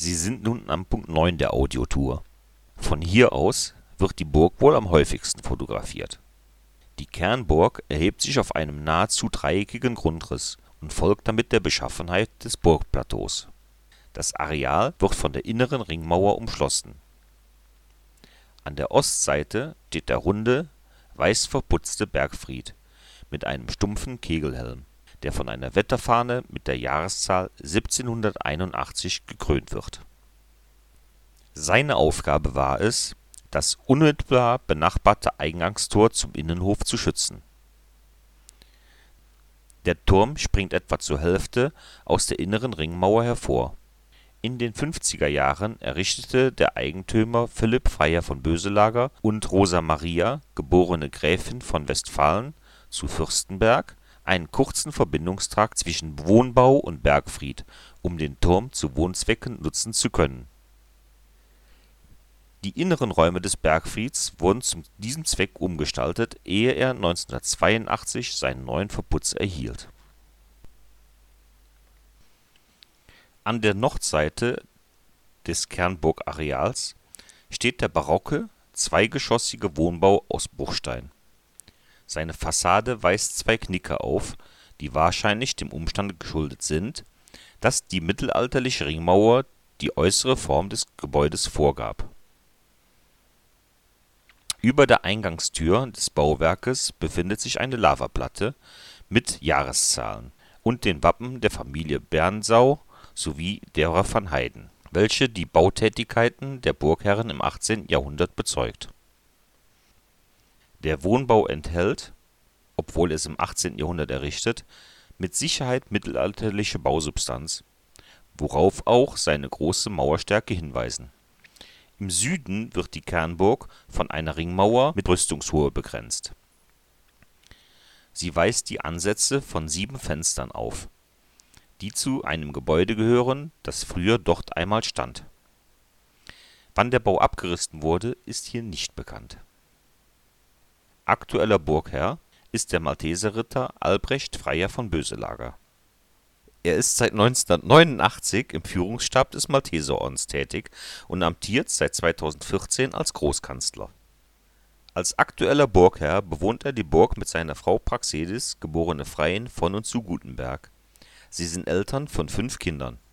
Sie sind nun am Punkt 9 der Audiotour. Von hier aus wird die Burg wohl am häufigsten fotografiert. Die Kernburg erhebt sich auf einem nahezu dreieckigen Grundriss und folgt damit der Beschaffenheit des Burgplateaus. Das Areal wird von der inneren Ringmauer umschlossen. An der Ostseite steht der runde, weiß verputzte Bergfried mit einem stumpfen Kegelhelm, der von einer Wetterfahne mit der Jahreszahl 1781 gekrönt wird. Seine Aufgabe war es, das unmittelbar benachbarte Eingangstor zum Innenhof zu schützen. Der Turm springt etwa zur Hälfte aus der inneren Ringmauer hervor. In den 50er Jahren errichtete der Eigentümer Philipp Freiherr von Boeselager und Rosa Maria, geborene Gräfin von Westphalen zu Fürstenberg, einen kurzen Verbindungstrakt zwischen Wohnbau und Bergfried, um den Turm zu Wohnzwecken nutzen zu können. Die inneren Räume des Bergfrieds wurden zu diesem Zweck umgestaltet, ehe er 1982 seinen neuen Verputz erhielt. An der Nordseite des Kernburgareals steht der barocke, zweigeschossige Wohnbau aus Bruchstein. Seine Fassade weist zwei Knicke auf, die wahrscheinlich dem Umstand geschuldet sind, dass die mittelalterliche Ringmauer die äußere Form des Gebäudes vorgab. Über der Eingangstür des Bauwerkes befindet sich eine Lavaplatte mit Jahreszahlen und den Wappen der Familie Bernsau sowie derer van Heyden, welche die Bautätigkeiten der Burgherren im 18. Jahrhundert bezeugt. Der Wohnbau enthält, obwohl es im 18. Jahrhundert errichtet, mit Sicherheit mittelalterliche Bausubstanz, worauf auch seine große Mauerstärke hinweisen. Im Süden wird die Kernburg von einer Ringmauer mit Brüstungshöhe begrenzt. Sie weist die Ansätze von 7 Fenstern auf, die zu einem Gebäude gehören, das früher dort einmal stand. Wann der Bau abgerissen wurde, ist hier nicht bekannt. Aktueller Burgherr ist der Malteserritter Albrecht Freiherr von Boeselager. Er ist seit 1989 im Führungsstab des Malteserordens tätig und amtiert seit 2014 als Großkanzler. Als aktueller Burgherr bewohnt er die Burg mit seiner Frau Praxedis, geborene Freiin von und zu Gutenberg. Sie sind Eltern von 5 Kindern